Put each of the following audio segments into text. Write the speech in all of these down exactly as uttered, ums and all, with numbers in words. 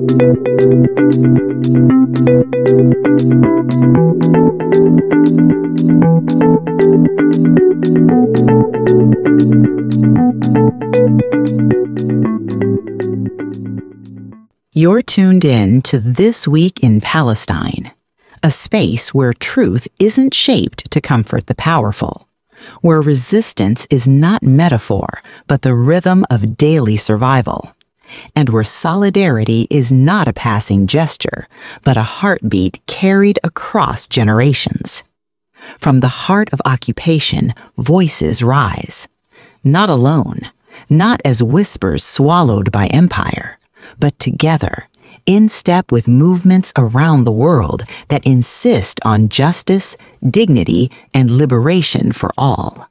You're tuned in to This Week in Palestine, a space where truth isn't shaped to comfort the powerful, where resistance is not metaphor, but the rhythm of daily survival, and where solidarity is not a passing gesture, but a heartbeat carried across generations. From the heart of occupation, voices rise, not alone, not as whispers swallowed by empire, but together, in step with movements around the world that insist on justice, dignity, and liberation for all.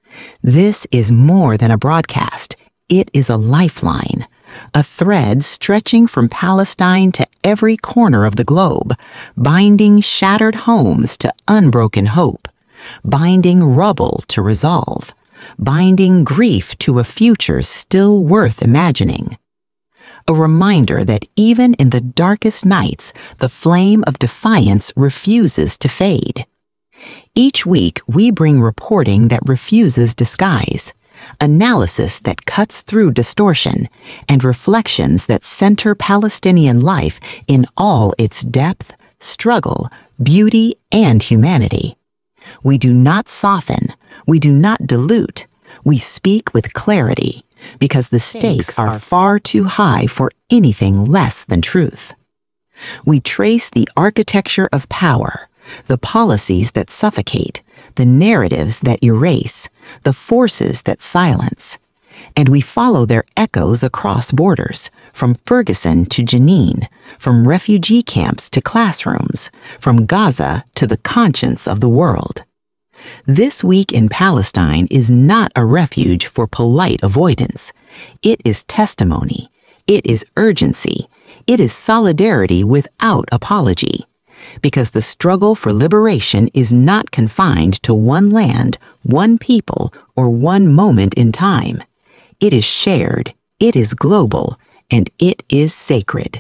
This is more than a broadcast. It is a lifeline, a thread stretching from Palestine to every corner of the globe, binding shattered homes to unbroken hope, binding rubble to resolve, binding grief to a future still worth imagining. A reminder that even in the darkest nights, the flame of defiance refuses to fade. Each week, we bring reporting that refuses disguise, analysis that cuts through distortion, and reflections that center Palestinian life in all its depth, struggle, beauty, and humanity. We do not soften, we do not dilute, we speak with clarity, because the stakes are far too high for anything less than truth. We trace the architecture of power, the policies that suffocate, the narratives that erase, the forces that silence, and we follow their echoes across borders, from Ferguson to Jenin, from refugee camps to classrooms, from Gaza to the conscience of the world. This Week in Palestine is not a refuge for polite avoidance. It is testimony. It is urgency. It is solidarity without apology. Because the struggle for liberation is not confined to one land, one people, or one moment in time. It is shared, it is global, and it is sacred.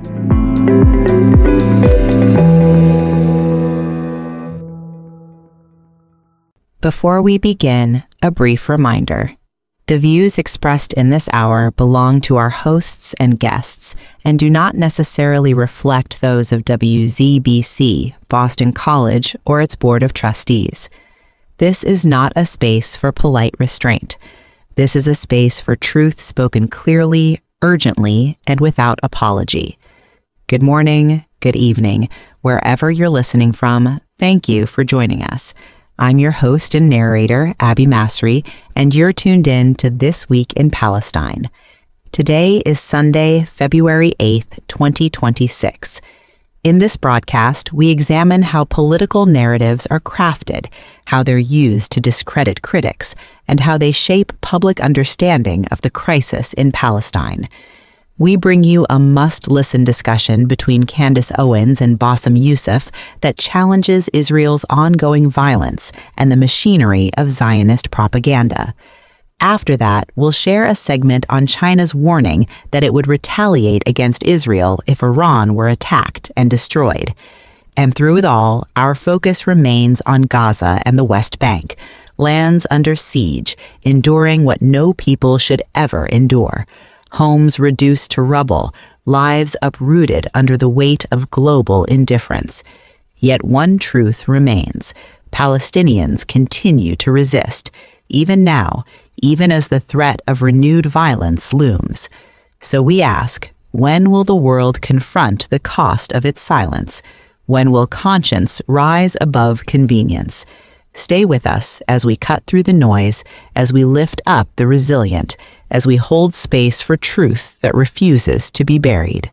Before we begin, a brief reminder. The views expressed in this hour belong to our hosts and guests and do not necessarily reflect those of W Z B C, Boston College, or its Board of Trustees. This is not a space for polite restraint. This is a space for truth spoken clearly, urgently, and without apology. Good morning, good evening, wherever you're listening from, thank you for joining us. I'm your host and narrator, Abby Masri, and you're tuned in to This Week in Palestine. Today is Sunday, February eighth, twenty twenty-six. In this broadcast, we examine how political narratives are crafted, how they're used to discredit critics, and how they shape public understanding of the crisis in Palestine. We bring you a must-listen discussion between Candace Owens and Bassem Youssef that challenges Israel's ongoing violence and the machinery of Zionist propaganda. After that, we'll share a segment on China's warning that it would retaliate against Israel if Iran were attacked and destroyed. And through it all, our focus remains on Gaza and the West Bank, lands under siege, enduring what no people should ever endure. Homes reduced to rubble, lives uprooted under the weight of global indifference. Yet one truth remains. Palestinians continue to resist, even now, even as the threat of renewed violence looms. So we ask, when will the world confront the cost of its silence? When will conscience rise above convenience? Stay with us as we cut through the noise, as we lift up the resilient, as we hold space for truth that refuses to be buried.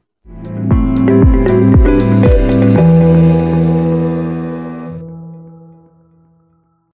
On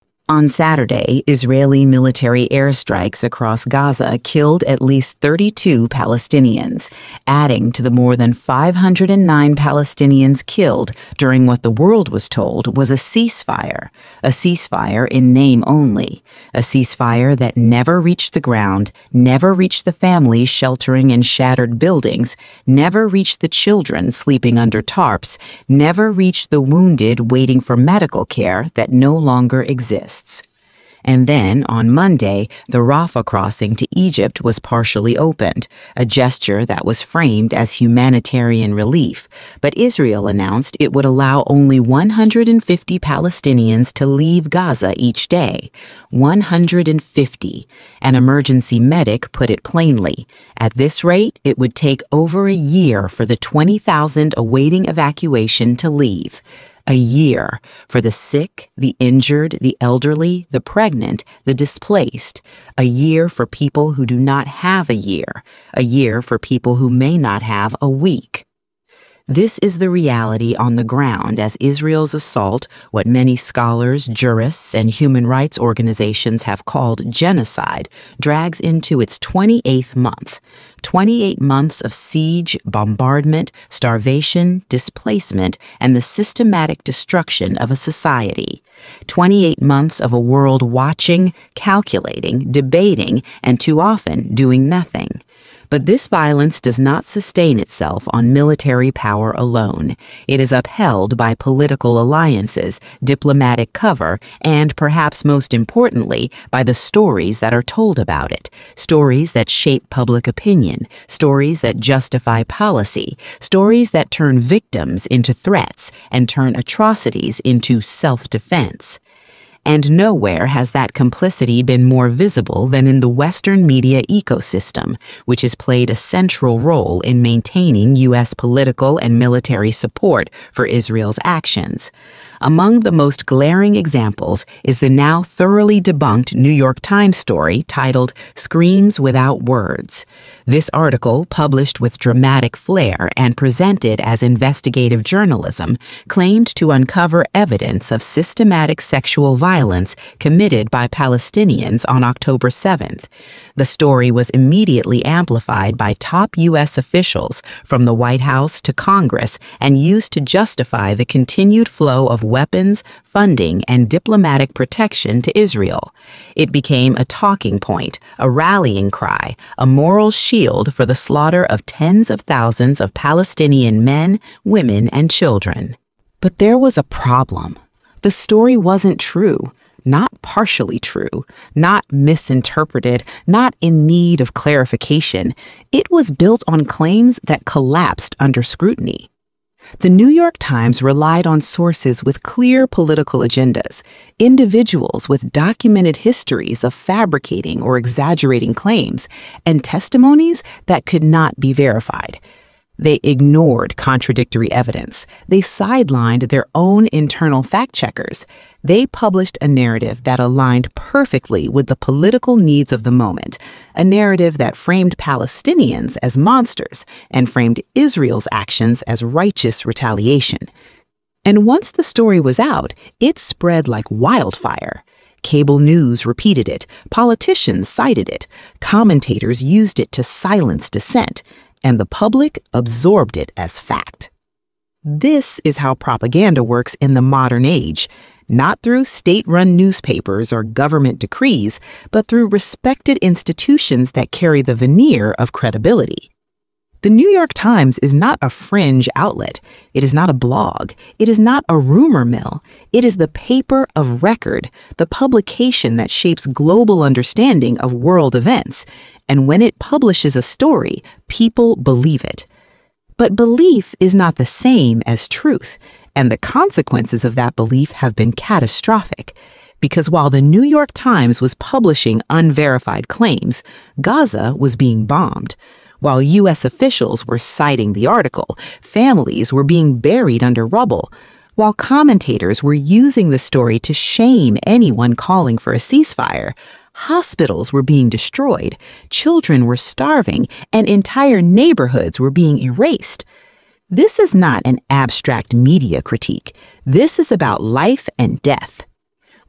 On Saturday, Israeli military airstrikes across Gaza killed at least thirty-two Palestinians, adding to the more than five hundred nine Palestinians killed during what the world was told was a ceasefire, a ceasefire in name only, a ceasefire that never reached the ground, never reached the families sheltering in shattered buildings, never reached the children sleeping under tarps, never reached the wounded waiting for medical care that no longer exists. And then, on Monday, the Rafah crossing to Egypt was partially opened, a gesture that was framed as humanitarian relief. But Israel announced it would allow only one hundred fifty Palestinians to leave Gaza each day. one hundred fifty. An emergency medic put it plainly. At this rate, it would take over a year for the twenty thousand awaiting evacuation to leave. A year for the sick, the injured, the elderly, the pregnant, the displaced. A year for people who do not have a year. A year for people who may not have a week. This is the reality on the ground as Israel's assault, what many scholars, jurists, and human rights organizations have called genocide, drags into its twenty-eighth month. twenty-eight months of siege, bombardment, starvation, displacement, and the systematic destruction of a society. twenty-eight months of a world watching, calculating, debating, and too often doing nothing. But this violence does not sustain itself on military power alone. It is upheld by political alliances, diplomatic cover, and perhaps most importantly, by the stories that are told about it. Stories that shape public opinion, stories that justify policy, stories that turn victims into threats and turn atrocities into self-defense. And nowhere has that complicity been more visible than in the Western media ecosystem, which has played a central role in maintaining U S political and military support for Israel's actions. Among the most glaring examples is the now thoroughly debunked New York Times story titled Screams Without Words. This article, published with dramatic flair and presented as investigative journalism, claimed to uncover evidence of systematic sexual violence committed by Palestinians on October seventh. The story was immediately amplified by top U S officials from the White House to Congress and used to justify the continued flow of weapons, funding, and diplomatic protection to Israel. It became a talking point, a rallying cry, a moral shield for the slaughter of tens of thousands of Palestinian men, women, and children. But there was a problem. The story wasn't true, not partially true, not misinterpreted, not in need of clarification. It was built on claims that collapsed under scrutiny. The New York Times relied on sources with clear political agendas, individuals with documented histories of fabricating or exaggerating claims, and testimonies that could not be verified. They ignored contradictory evidence. They sidelined their own internal fact-checkers. They published a narrative that aligned perfectly with the political needs of the moment, a narrative that framed Palestinians as monsters and framed Israel's actions as righteous retaliation. And once the story was out, it spread like wildfire. Cable news repeated it, politicians cited it, commentators used it to silence dissent, and the public absorbed it as fact. This is how propaganda works in the modern age, not through state-run newspapers or government decrees, but through respected institutions that carry the veneer of credibility. The New York Times is not a fringe outlet. It is not a blog. It is not a rumor mill. It is the paper of record, the publication that shapes global understanding of world events. And when it publishes a story, people believe it. But belief is not the same as truth, and the consequences of that belief have been catastrophic. Because while the New York Times was publishing unverified claims, Gaza was being bombed. While U S officials were citing the article, families were being buried under rubble. While commentators were using the story to shame anyone calling for a ceasefire, hospitals were being destroyed, children were starving, and entire neighborhoods were being erased. This is not an abstract media critique. This is about life and death.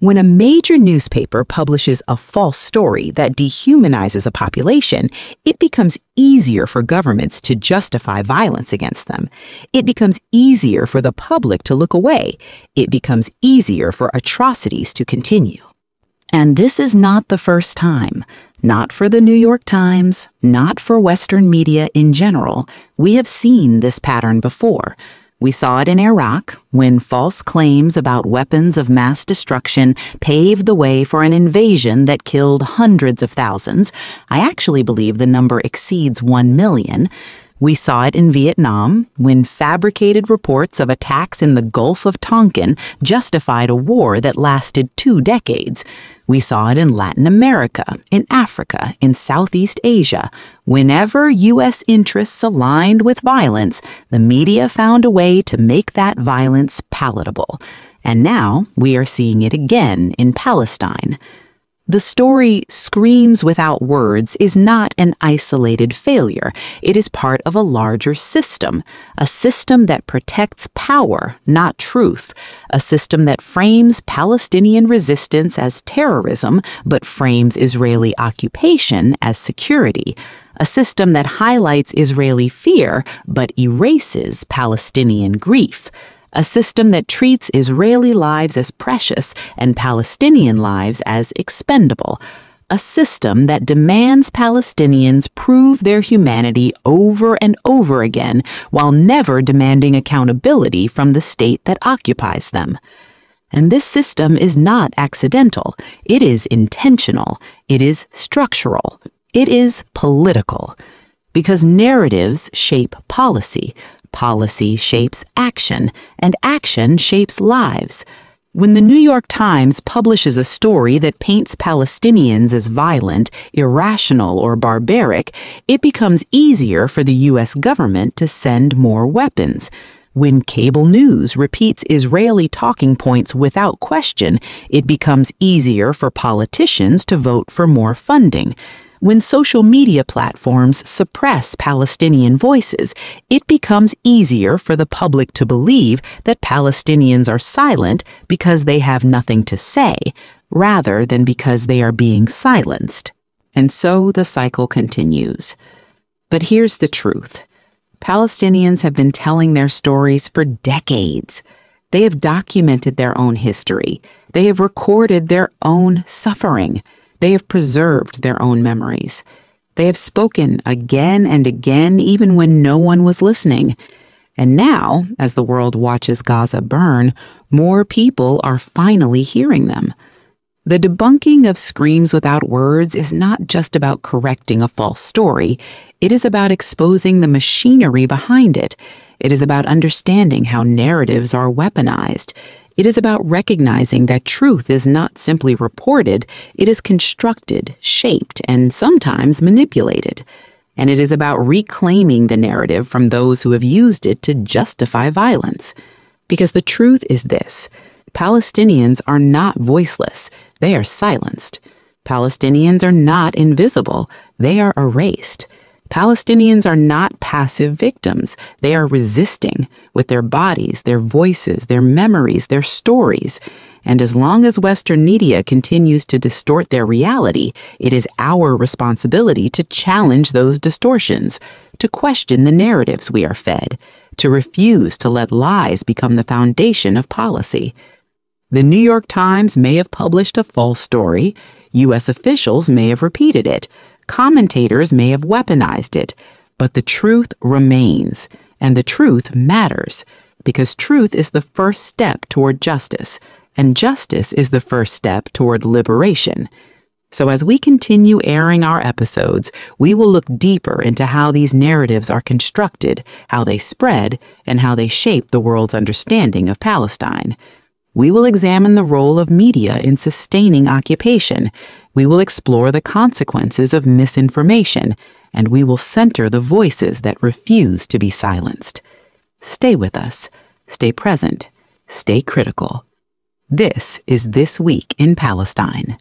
When a major newspaper publishes a false story that dehumanizes a population, it becomes easier for governments to justify violence against them. It becomes easier for the public to look away. It becomes easier for atrocities to continue. And this is not the first time. Not for the New York Times, not for Western media in general. We have seen this pattern before. We saw it in Iraq, when false claims about weapons of mass destruction paved the way for an invasion that killed hundreds of thousands. I actually believe the number exceeds one million. We saw it in Vietnam, when fabricated reports of attacks in the Gulf of Tonkin justified a war that lasted two decades. We saw it in Latin America, in Africa, in Southeast Asia. Whenever U S interests aligned with violence, the media found a way to make that violence palatable. And now we are seeing it again in Palestine. The story Screams Without Words is not an isolated failure. It is part of a larger system, a system that protects power, not truth, a system that frames Palestinian resistance as terrorism, but frames Israeli occupation as security, a system that highlights Israeli fear, but erases Palestinian grief, a system that treats Israeli lives as precious and Palestinian lives as expendable, a system that demands Palestinians prove their humanity over and over again while never demanding accountability from the state that occupies them. And this system is not accidental. It is intentional. It is structural. It is political. Because narratives shape policy. Policy shapes action, and action shapes lives. When the New York Times publishes a story that paints Palestinians as violent, irrational, or barbaric, it becomes easier for the U S government to send more weapons. When cable news repeats Israeli talking points without question, it becomes easier for politicians to vote for more funding. When social media platforms suppress Palestinian voices, it becomes easier for the public to believe that Palestinians are silent because they have nothing to say, rather than because they are being silenced. And so the cycle continues. But here's the truth. Palestinians have been telling their stories for decades. They have documented their own history. They have recorded their own suffering. They have preserved their own memories. They have spoken again and again, even when no one was listening. And now, as the world watches Gaza burn, more people are finally hearing them. The debunking of Screams Without Words is not just about correcting a false story. It is about exposing the machinery behind it. It is about understanding how narratives are weaponized. It is about recognizing that truth is not simply reported, it is constructed, shaped, and sometimes manipulated. And it is about reclaiming the narrative from those who have used it to justify violence. Because the truth is this: Palestinians are not voiceless, they are silenced. Palestinians are not invisible, they are erased. Palestinians are not passive victims. They are resisting with their bodies, their voices, their memories, their stories. And as long as Western media continues to distort their reality, it is our responsibility to challenge those distortions, to question the narratives we are fed, to refuse to let lies become the foundation of policy. The New York Times may have published a false story. U S officials may have repeated it. Commentators may have weaponized it, but the truth remains, and the truth matters, because truth is the first step toward justice, and justice is the first step toward liberation. So as we continue airing our episodes, we will look deeper into how these narratives are constructed, how they spread, and how they shape the world's understanding of Palestine. We will examine the role of media in sustaining occupation. We will explore the consequences of misinformation, and we will center the voices that refuse to be silenced. Stay with us. Stay present. Stay critical. This is This Week in Palestine.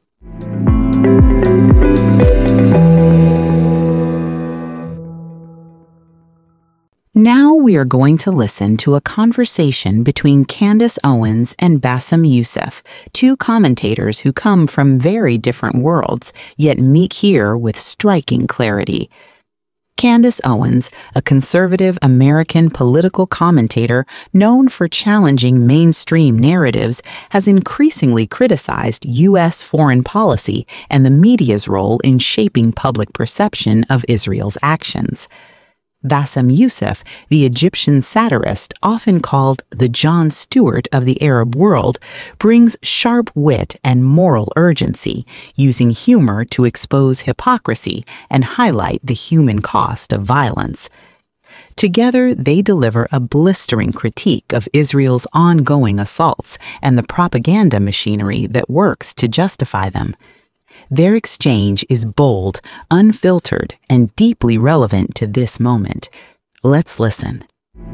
Now we are going to listen to a conversation between Candace Owens and Bassem Youssef, two commentators who come from very different worlds, yet meet here with striking clarity. Candace Owens, a conservative American political commentator known for challenging mainstream narratives, has increasingly criticized U S foreign policy and the media's role in shaping public perception of Israel's actions. Bassem Youssef, the Egyptian satirist often called the Jon Stewart of the Arab world, brings sharp wit and moral urgency, using humor to expose hypocrisy and highlight the human cost of violence. Together, they deliver a blistering critique of Israel's ongoing assaults and the propaganda machinery that works to justify them. Their exchange is bold, unfiltered, and deeply relevant to this moment. Let's listen.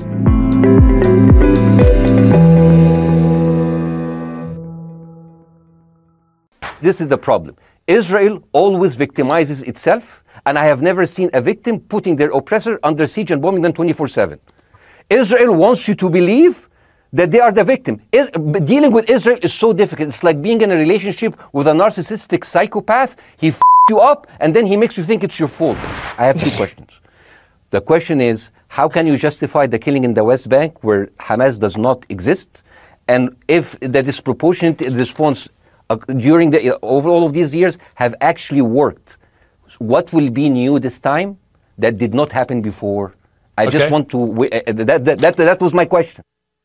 This is the problem. Israel always victimizes itself, and I have never seen a victim putting their oppressor under siege and bombing them twenty-four seven. Israel wants you to believe that they are the victim. Is, dealing with Israel is so difficult. It's like being in a relationship with a narcissistic psychopath. He f*** you up, and then he makes you think it's your fault. I have two questions. The question is, how can you justify the killing in the West Bank where Hamas does not exist? And if the disproportionate response uh, during the, over all of these years have actually worked, what will be new this time that did not happen before? I okay. just want to, uh, that, that, that, that was my question.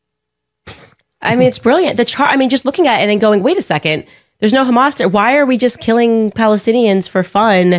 I mean, it's brilliant. The chart, I mean, just looking at it and going, wait a second, there's no Hamas there. Why are we just killing Palestinians for fun?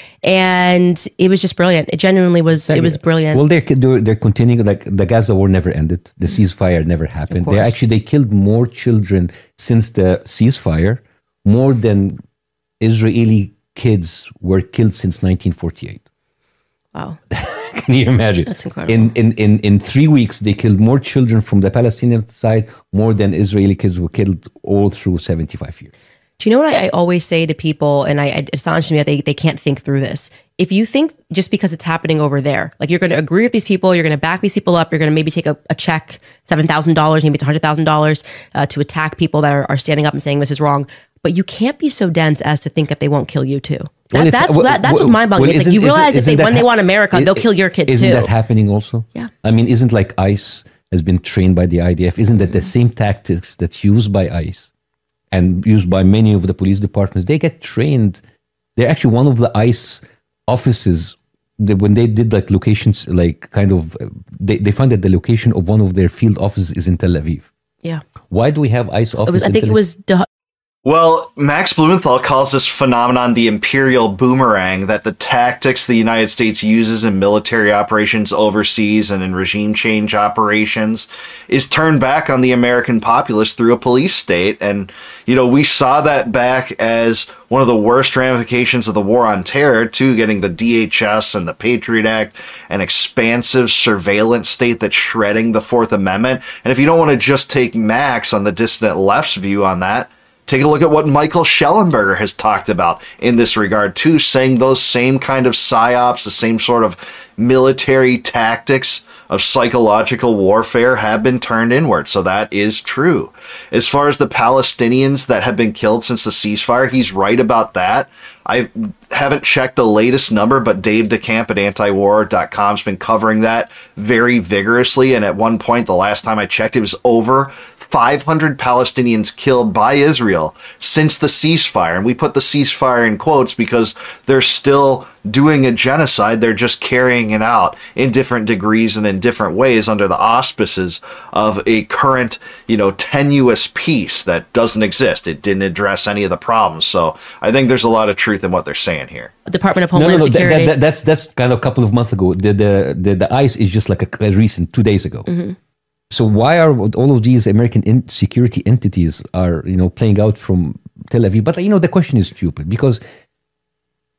And it was just brilliant. It genuinely was, it was brilliant. Well, they're, they're continuing, like the Gaza war never ended. The ceasefire never happened. They actually, they killed more children since the ceasefire, more than Israeli kids were killed since nineteen forty-eight. Wow. Can you imagine? That's incredible. In, in, in, in three weeks, they killed more children from the Palestinian side, more than Israeli kids were killed all through seventy-five years. Do you know what I, I always say to people, and I, it astonishes me that they, they can't think through this. If you think just because it's happening over there, like you're going to agree with these people, you're going to back these people up, you're going to maybe take a, a check, seven thousand dollars, maybe it's one hundred thousand dollars uh, to attack people that are, are standing up and saying this is wrong. But you can't be so dense as to think that they won't kill you too. That, well, that's well, that, that's well, what mind-boggling well, is. Like you realize that they, when they want America, they'll kill your kids isn't too. Isn't that happening also? Yeah. I mean, isn't like ICE has been trained by the I D F? Isn't that the same tactics that's used by ICE and used by many of the police departments? They get trained. They're actually one of the ICE offices. That when they did like locations, like kind of, they, they found that the location of one of their field offices is in Tel Aviv. Yeah. Why do we have ICE offices? I think it was. De- Well, Max Blumenthal calls this phenomenon the imperial boomerang, that the tactics the United States uses in military operations overseas and in regime change operations is turned back on the American populace through a police state. And, you know, we saw that back as one of the worst ramifications of the war on terror, too, getting the D H S and the Patriot Act, an expansive surveillance state that's shredding the Fourth Amendment. And if you don't want to just take Max on the dissident left's view on that, take a look at what Michael Schellenberger has talked about in this regard, too, saying those same kind of psyops, the same sort of military tactics of psychological warfare have been turned inward. So that is true. As far as the Palestinians that have been killed since the ceasefire, he's right about that. I haven't checked the latest number, but Dave DeCamp at anti war dot com has been covering that very vigorously. And at one point, the last time I checked, it was over five hundred Palestinians killed by Israel since the ceasefire. And we put the ceasefire in quotes because they're still doing a genocide. They're just carrying it out in different degrees and in different ways under the auspices of a current, you know, tenuous peace that doesn't exist. It didn't address any of the problems. So I think there's a lot of truth in what they're saying here. Department of Homeland no, no, no, Security. That, that, that's that's kind of a couple of months ago. The the the, the ICE is just like a, a recent two days ago. Mm-hmm. So why are all of these American in security entities are, you know, playing out from Tel Aviv? But, you know, the question is stupid because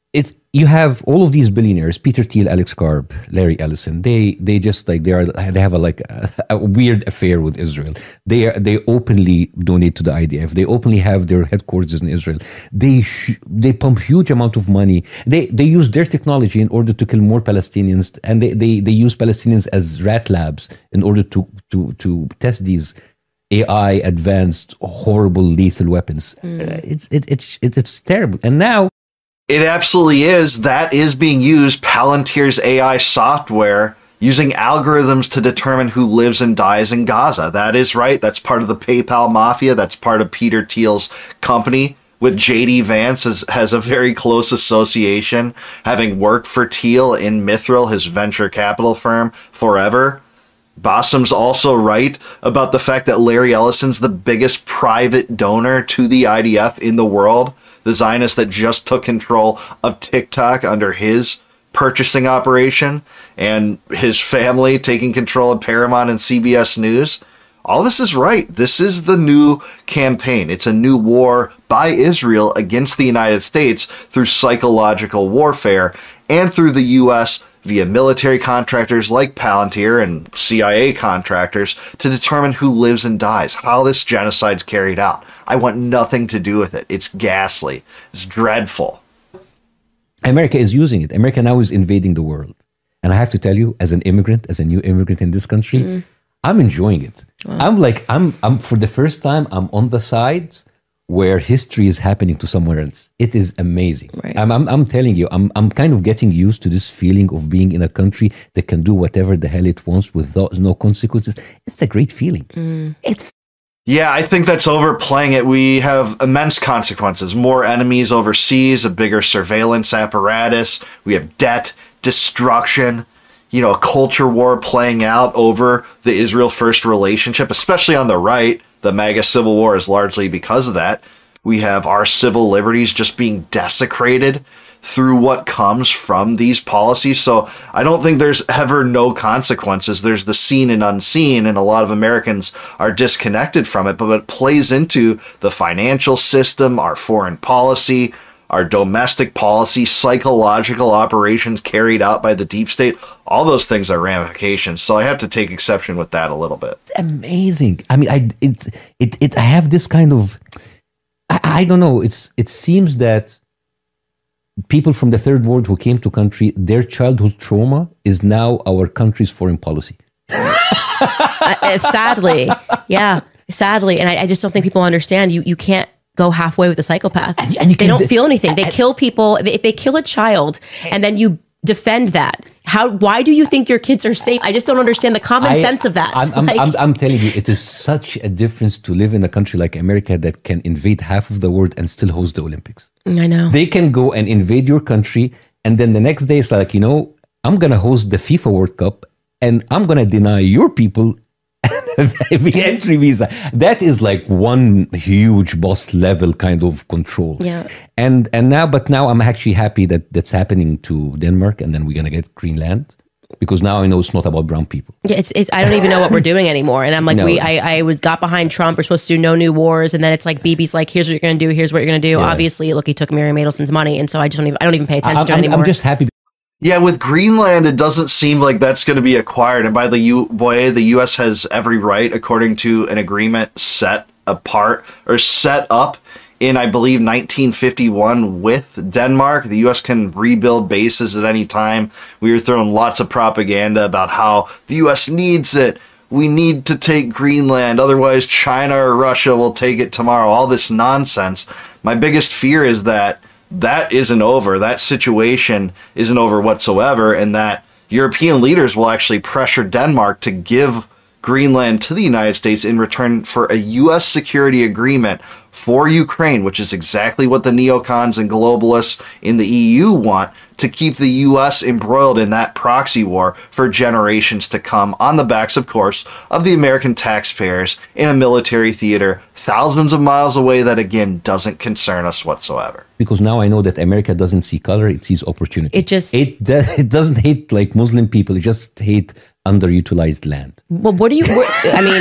it's you have all of these billionaires, Peter Thiel, Alex Karp, Larry Ellison. They they just like they are they have a like a, a weird affair with Israel. They are, they openly donate to the I D F. They openly have their headquarters in Israel. They sh- they pump huge amount of money. They they use their technology in order to kill more Palestinians, and they they, they use Palestinians as rat labs in order to to to test these A I advanced horrible lethal weapons. Mm. Uh, it's it, it's it's it's terrible. And now. It absolutely is. That is being used. Palantir's A I software using algorithms to determine who lives and dies in Gaza. That is right. That's part of the PayPal mafia. That's part of Peter Thiel's company. With J D Vance has, has a very close association, having worked for Thiel in Mithril, his venture capital firm, forever. Bassem's also right about the fact that Larry Ellison's the biggest private donor to the I D F in the world. The Zionist that just took control of TikTok under his purchasing operation, and his family taking control of Paramount and C B S News. All this is right. This is the new campaign. It's a new war by Israel against the United States through psychological warfare and through the U S via military contractors like Palantir and C I A contractors to determine who lives and dies, how this genocide's carried out. I want nothing to do with it. It's ghastly. It's dreadful. America is using it. America now is invading the world. And I have to tell you, as an immigrant, as a new immigrant in this country, mm. I'm enjoying it. Wow. I'm like, I'm, I'm for the first time, I'm on the side where history is happening to somewhere else. It is amazing. Right. I'm, I'm, I'm telling you, I'm, I'm kind of getting used to this feeling of being in a country that can do whatever the hell it wants with no consequences. It's a great feeling. Mm. It's Yeah, I think that's overplaying it. We have immense consequences. More enemies overseas, a bigger surveillance apparatus. We have debt, destruction, you know, a culture war playing out over the Israel-first relationship, especially on the right. The MAGA civil war is largely because of that. We have our civil liberties just being desecrated through what comes from these policies. So I don't think there's ever no consequences. There's the seen and unseen, and a lot of Americans are disconnected from it, but it plays into the financial system, our foreign policy, our domestic policy, psychological operations carried out by the deep state. All those things are ramifications. So I have to take exception with that a little bit. It's amazing. I mean, I it's it it I have this kind of I, I don't know. It's it seems that people from the third world who came to country, their childhood trauma is now our country's foreign policy. uh, sadly, yeah, sadly, and I, I just don't think people understand. You you can't go halfway with a psychopath. And, and they don't d- feel anything. They and, kill people. If they kill a child, and then you defend that, how? Why do you think your kids are safe? I just don't understand the common I, sense of that. I'm, I'm, like, I'm, I'm telling you, it is such a difference to live in a country like America that can invade half of the world and still host the Olympics. I know. They can go and invade your country, and then the next day it's like, you know, I'm going to host the FIFA World Cup, and I'm going to deny your people the entry visa. That is like one huge boss level kind of control. Yeah. And and now, but now I'm actually happy that that's happening to Denmark, and then we're gonna get Greenland, because now I know it's not about brown people. Yeah, it's, it's I don't even know what we're doing anymore. And I'm like, no. we I, I was got behind Trump. We're supposed to do no new wars, and then it's like Bibi's like, here's what you're gonna do. Here's what you're gonna do. Yeah. Obviously, look, he took Miriam Adelson's money, and so I just don't even I don't even pay attention I'm, to it anymore. I'm just happy. Yeah, with Greenland, it doesn't seem like that's going to be acquired. And by the U- way, the U S has every right, according to an agreement set apart or set up in, I believe, nineteen fifty-one with Denmark. The U S can rebuild bases at any time. We were throwing lots of propaganda about how the U S needs it. We need to take Greenland, otherwise China or Russia will take it tomorrow. All this nonsense. My biggest fear is that that isn't over. That situation isn't over whatsoever, and that European leaders will actually pressure Denmark to give Greenland to the United States in return for a U S security agreement for Ukraine, which is exactly what the neocons and globalists in the E U want, to keep the U S embroiled in that proxy war for generations to come, on the backs, of course, of the American taxpayers in a military theater thousands of miles away that, again, doesn't concern us whatsoever. Because now I know that America doesn't see color, it sees opportunity. It just... It, do, it doesn't hate like Muslim people, it just hate underutilized land. Well, what do you... What, I mean,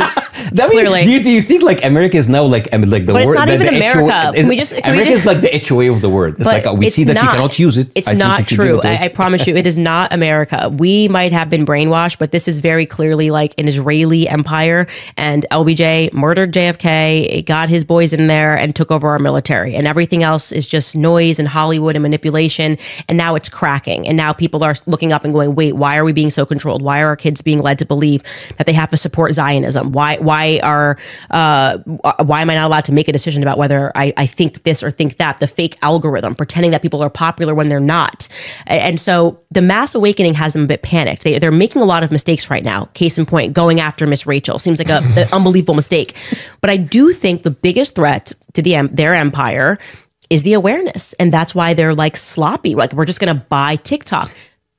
mean, Clearly. do you, do you think like America is now like I mean, like the But it's word? not the, even the America. H O A Can we just- can we America just- is like the H O A of the word. It's But like uh, we it's see that not, you cannot use it. It's I think not we should true. give it I, those. I promise you, it is not America. We might have been brainwashed, but this is very clearly like an Israeli empire. And L B J murdered J F K, got his boys in there, and took over our military. And everything else is just noise and Hollywood and manipulation. And now it's cracking. And now people are looking up and going, "Wait, why are we being so controlled? Why are our kids being led to believe that they have to support Zionism? Why? Why are? Uh, why am I not allowed to make a decision about whether I, I think this or think that?" The fake algorithm, pretending that people are popular when they're not. And so the mass awakening has them a bit panicked. They, they're making a lot of mistakes right now. Case in point, going after Miss Rachel seems like a, an unbelievable mistake. But I do think the biggest threat to the their empire is the awareness. And that's why they're like sloppy. Like, we're just going to buy TikTok.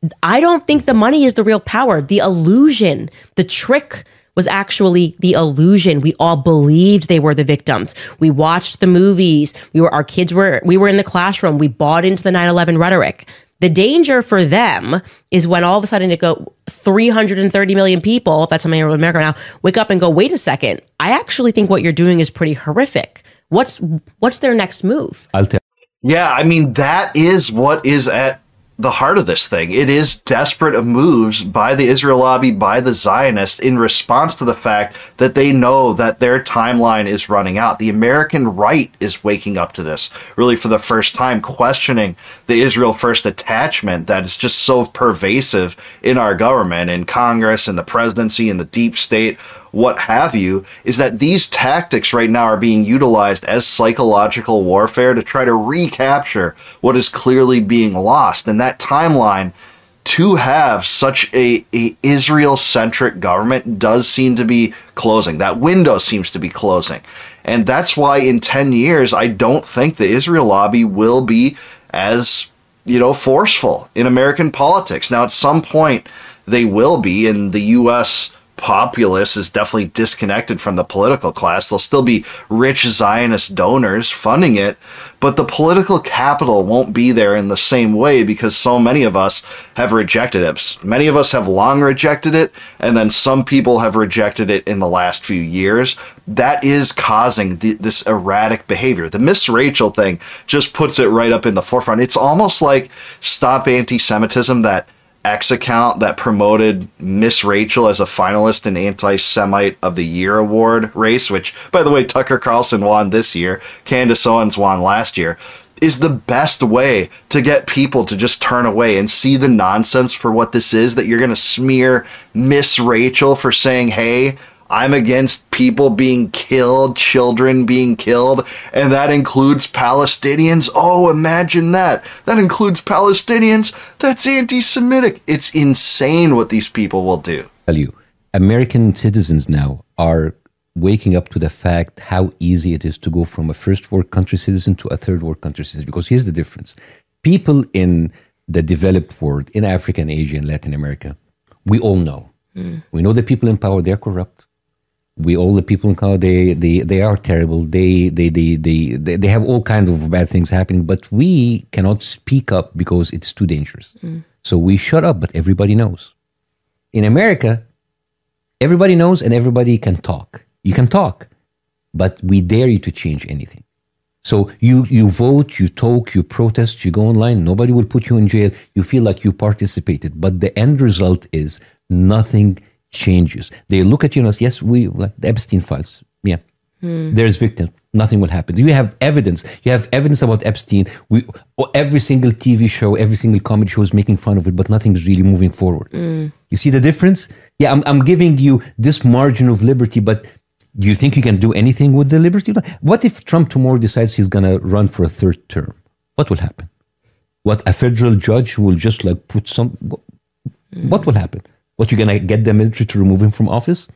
I don't think the money is the real power. The illusion, the trick was actually the illusion. We all believed they were the victims. We watched the movies. We were, our kids were, we were in the classroom. We bought into the nine eleven rhetoric. The danger for them is when all of a sudden it go three hundred thirty million people, if that's something in America now, wake up and go, wait a second. I actually think what you're doing is pretty horrific. What's, what's their next move? I'll tell. Yeah, I mean, that is what is at the heart of this thing. It is desperate moves by the Israel lobby, by the Zionists, in response to the fact that they know that their timeline is running out. The American right is waking up to this, really for the first time, questioning the Israel first attachment that is just so pervasive in our government, in Congress, in the presidency, in the deep state, what have you, is that these tactics right now are being utilized as psychological warfare to try to recapture what is clearly being lost. And that timeline to have such a, a Israel-centric government does seem to be closing. That window seems to be closing. And that's why in ten years, I don't think the Israel lobby will be as, you know, forceful in American politics. Now, at some point, they will be, and the U S populace is definitely disconnected from the political class. There'll still be rich Zionist donors funding it, but the political capital won't be there in the same way because so many of us have rejected it. Many of us have long rejected it, and then some people have rejected it in the last few years. That is causing the, this erratic behavior. The Miss Rachel thing just puts it right up in the forefront. It's almost like Stop Anti-Semitism, that X account that promoted Miss Rachel as a finalist in Anti-Semite of the Year award race, which, by the way, Tucker Carlson won this year, Candace Owens won last year, is the best way to get people to just turn away and see the nonsense for what this is, that you're going to smear Miss Rachel for saying, hey, I'm against people being killed, children being killed, and that includes Palestinians. Oh, imagine that. That includes Palestinians. That's anti-Semitic. It's insane what these people will do. Tell you, American citizens now are waking up to the fact how easy it is to go from a first world country citizen to a third world country citizen. Because here's the difference. People in the developed world, in Africa and Asia and Latin America, we all know. Mm. We know the people in power, they're corrupt. We all the people in power, they they they are terrible. They they they they they, they have all kinds of bad things happening. But we cannot speak up because it's too dangerous. Mm. So we shut up. But everybody knows. In America, everybody knows and everybody can talk. You can talk, but we dare you to change anything. So you you vote, you talk, you protest, you go online. Nobody will put you in jail. You feel like you participated. But the end result is nothing changes. They look at you and say, yes, we like the Epstein files. Yeah, hmm. There's victims. Nothing will happen. You have evidence. You have evidence about Epstein. We every single T V show, every single comedy show is making fun of it, but nothing is really moving forward. Mm. You see the difference? Yeah, I'm I'm giving you this margin of liberty, but do you think you can do anything with the liberty? What if Trump tomorrow decides he's going to run for a third term? What will happen? What, a federal judge will just like put some... What, mm. what will happen? What, you're going to get the military to remove him from office?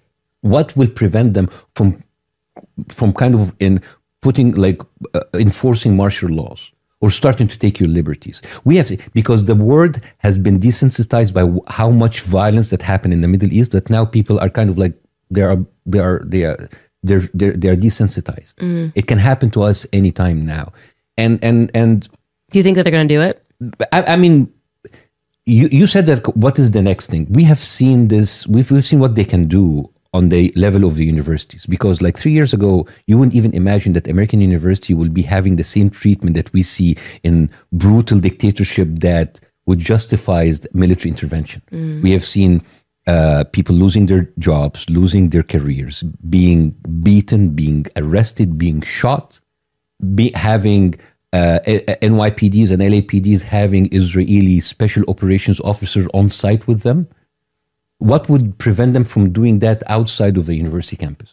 What will prevent them from from kind of in putting like uh, enforcing martial laws or starting to take your liberties? We have to, because the world has been desensitized by w- how much violence that happened in the Middle East, that now people are kind of like they are they are they are they're they're, they're desensitized. Mm. It can happen to us anytime now, and and and. Do you think that they're going to do it? I, I mean. You you said that what is the next thing? We have seen this, we've, we've seen what they can do on the level of the universities. Because like three years ago, you wouldn't even imagine that American university will be having the same treatment that we see in brutal dictatorship that would justify military intervention. Mm. We have seen uh, people losing their jobs, losing their careers, being beaten, being arrested, being shot, be, having uh, N Y P Ds and L A P Ds having Israeli special operations officers on site with them. What would prevent them from doing that outside of the university campus?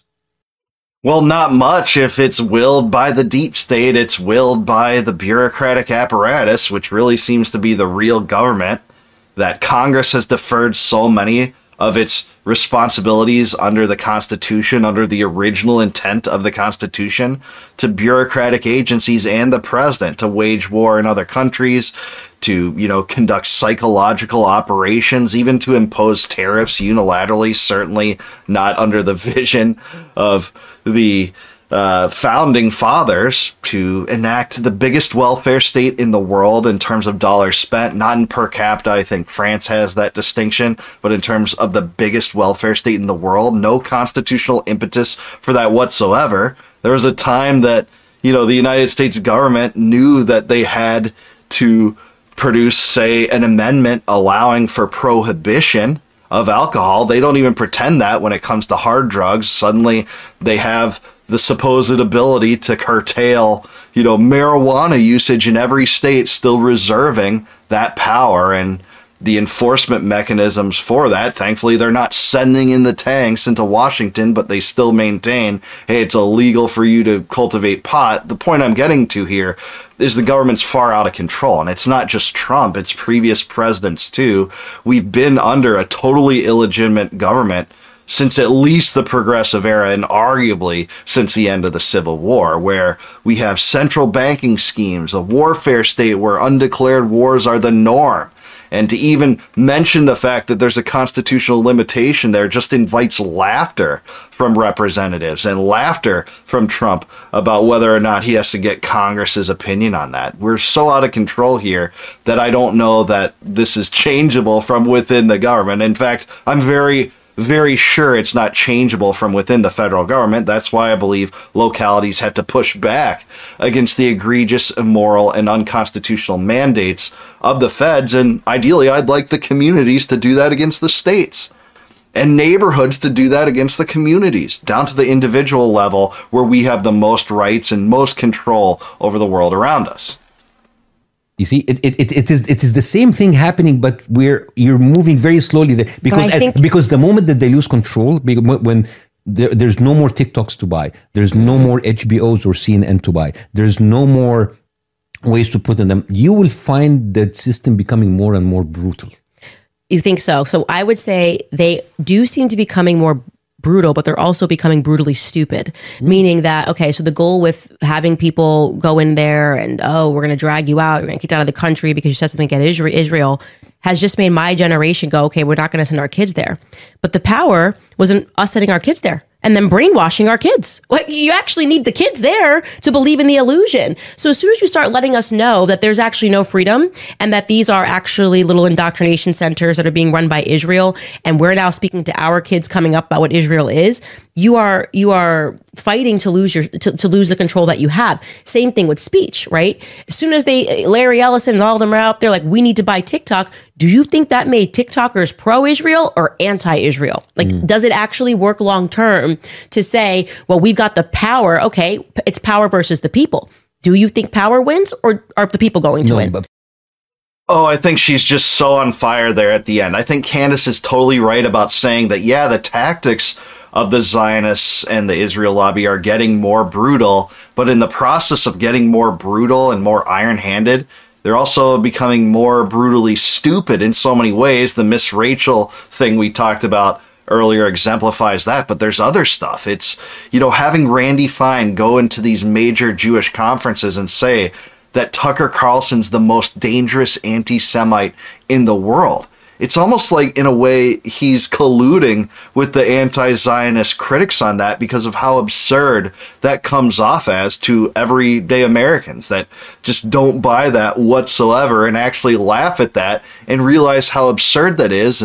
Well, not much. If it's willed by the deep state, it's willed by the bureaucratic apparatus, which really seems to be the real government, that Congress has deferred so many of its responsibilities under the Constitution, under the original intent of the Constitution, to bureaucratic agencies and the president to wage war in other countries, to, you know, conduct psychological operations, even to impose tariffs unilaterally, certainly not under the vision of the uh, founding fathers, to enact the biggest welfare state in the world in terms of dollars spent, not in per capita. I think France has that distinction, but in terms of the biggest welfare state in the world, no constitutional impetus for that whatsoever. There was a time that, you know, the United States government knew that they had to produce, say, an amendment allowing for prohibition of alcohol. They don't even pretend that when it comes to hard drugs. Suddenly they have the supposed ability to curtail, you know, marijuana usage in every state, still reserving that power and the enforcement mechanisms for that. Thankfully, they're not sending in the tanks into Washington, but they still maintain, hey, it's illegal for you to cultivate pot. The point I'm getting to here is the government's far out of control. And it's not just Trump, it's previous presidents too. We've been under a totally illegitimate government since at least the Progressive era, and arguably since the end of the Civil War, where we have central banking schemes, a warfare state where undeclared wars are the norm. And to even mention the fact that there's a constitutional limitation there just invites laughter from representatives and laughter from Trump about whether or not he has to get Congress's opinion on that. We're so out of control here that I don't know that this is changeable from within the government. In fact, I'm very very sure it's not changeable from within the federal government. That's why I believe localities have to push back against the egregious, immoral, and unconstitutional mandates of the feds. And ideally, I'd like the communities to do that against the states, and neighborhoods to do that against the communities, down to the individual level where we have the most rights and most control over the world around us. You see, it, it, it, it is it is the same thing happening, but we're you're moving very slowly there because think- because the moment that they lose control, when there, there's no more TikToks to buy, there's no more H B Os or C N N to buy, there's no more ways to put in them, you will find that system becoming more and more brutal. You think so? So I would say they do seem to be becoming more brutal, but they're also becoming brutally stupid. Mm. Meaning that, okay, so the goal with having people go in there and, oh, we're going to drag you out, you're going to get out of the country because you said something against Israel, has just made my generation go, okay, we're not going to send our kids there. But the power wasn't us sending our kids there and then brainwashing our kids. Like, you actually need the kids there to believe in the illusion. So as soon as you start letting us know that there's actually no freedom and that these are actually little indoctrination centers that are being run by Israel, and we're now speaking to our kids coming up about what Israel is, you are you are fighting to lose your to, to lose the control that you have. Same thing with speech, right? As soon as they, Larry Ellison and all of them are out there like, we need to buy TikTok. Do you think that made TikTokers pro-Israel or anti-Israel? Like, mm. does it actually work long term to say, well, we've got the power. Okay, it's power versus the people. Do you think power wins, or are the people going to no, win? But- Oh, I think she's just so on fire there at the end. I think Candace is totally right about saying that, yeah, the tactics of the Zionists and the Israel lobby are getting more brutal, but in the process of getting more brutal and more iron-handed, they're also becoming more brutally stupid in so many ways. The Miss Rachel thing we talked about earlier exemplifies that, but there's other stuff. It's, you know, having Randy Fine go into these major Jewish conferences and say that Tucker Carlson's the most dangerous anti-Semite in the world. It's almost like, in a way, he's colluding with the anti-Zionist critics on that because of how absurd that comes off as to everyday Americans that just don't buy that whatsoever and actually laugh at that and realize how absurd that is and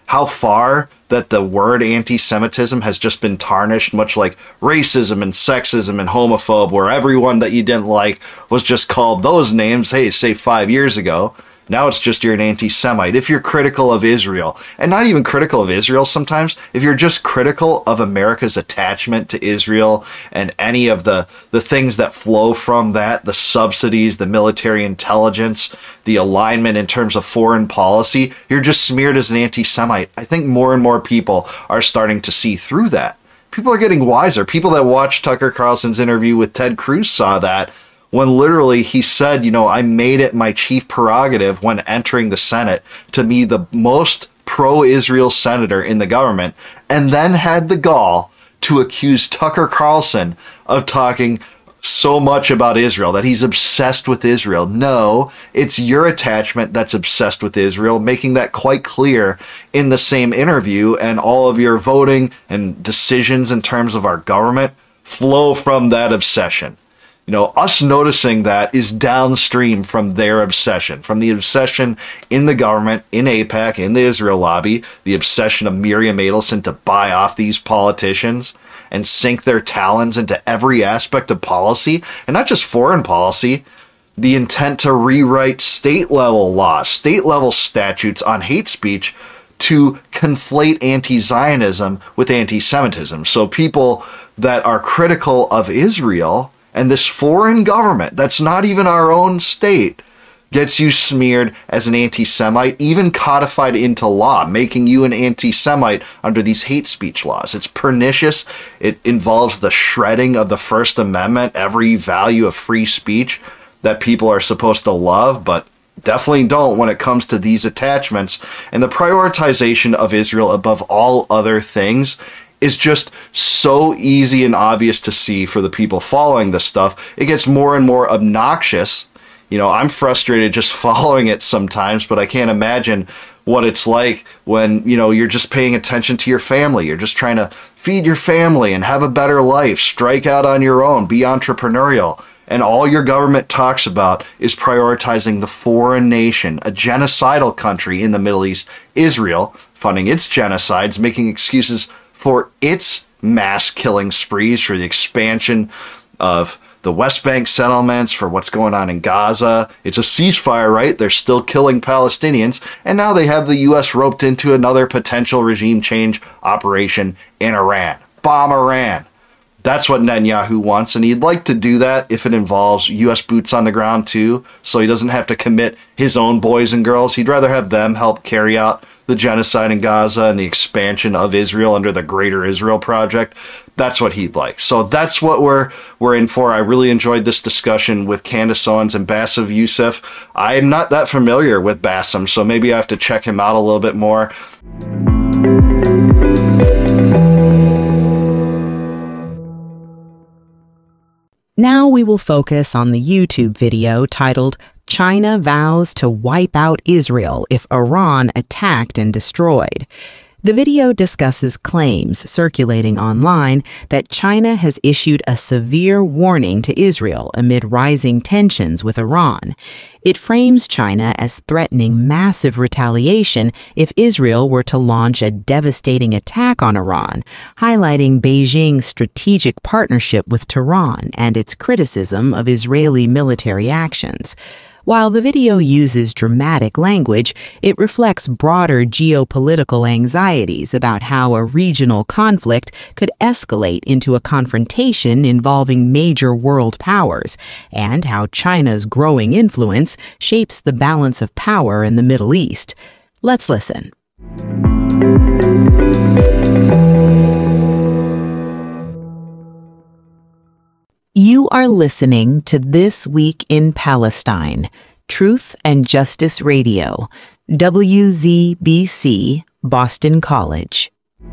how far that the word anti-Semitism has just been tarnished, much like racism and sexism and homophobe, where everyone that you didn't like was just called those names, hey, say five years ago. Now it's just you're an anti-Semite. If you're critical of Israel, and not even critical of Israel sometimes, if you're just critical of America's attachment to Israel and any of the, the things that flow from that, the subsidies, the military intelligence, the alignment in terms of foreign policy, you're just smeared as an anti-Semite. I think more and more people are starting to see through that. People are getting wiser. People that watched Tucker Carlson's interview with Ted Cruz saw that, when literally he said, you know, I made it my chief prerogative when entering the Senate to be the most pro-Israel senator in the government, and then had the gall to accuse Tucker Carlson of talking so much about Israel, that he's obsessed with Israel. No, it's your attachment that's obsessed with Israel, making that quite clear in the same interview, and all of your voting and decisions in terms of our government flow from that obsession. You know, us noticing that is downstream from their obsession, from the obsession in the government, in AIPAC, in the Israel lobby, the obsession of Miriam Adelson to buy off these politicians and sink their talons into every aspect of policy, and not just foreign policy, the intent to rewrite state-level laws, state-level statutes on hate speech to conflate anti-Zionism with anti-Semitism. So people that are critical of Israel and this foreign government that's not even our own state gets you smeared as an anti-Semite, even codified into law, making you an anti-Semite under these hate speech laws. It's pernicious. It involves the shredding of the First Amendment, every value of free speech that people are supposed to love, but definitely don't when it comes to these attachments. And the prioritization of Israel above all other things is just so easy and obvious to see for the people following this stuff. It gets more and more obnoxious. You know, I'm frustrated just following it sometimes, but I can't imagine what it's like when, you know, you're just paying attention to your family. You're just trying to feed your family and have a better life, strike out on your own, be entrepreneurial. And all your government talks about is prioritizing the foreign nation, a genocidal country in the Middle East, Israel, funding its genocides, making excuses for its mass killing sprees, for the expansion of the West Bank settlements, for what's going on in Gaza. It's a ceasefire, right? They're still killing Palestinians. And now they have the U S roped into another potential regime change operation in Iran. Bomb Iran. That's what Netanyahu wants, and he'd like to do that if it involves U S boots on the ground too, so he doesn't have to commit his own boys and girls. He'd rather have them help carry out the genocide in Gaza and the expansion of Israel under the Greater Israel Project. That's what he'd like. So that's what we're we're in for. I really enjoyed this discussion with Candace Owens and Bassem Youssef. I'm not that familiar with Bassem, so maybe I have to check him out a little bit more. Now we will focus on the YouTube video titled China Vows to Wipe Out Israel If Iran Attacked and Destroyed. The video discusses claims circulating online that China has issued a severe warning to Israel amid rising tensions with Iran. It frames China as threatening massive retaliation if Israel were to launch a devastating attack on Iran, highlighting Beijing's strategic partnership with Tehran and its criticism of Israeli military actions. While the video uses dramatic language, it reflects broader geopolitical anxieties about how a regional conflict could escalate into a confrontation involving major world powers, and how China's growing influence shapes the balance of power in the Middle East. Let's listen. You are listening to This Week in Palestine, Truth and Justice Radio, W Z B C, Boston College.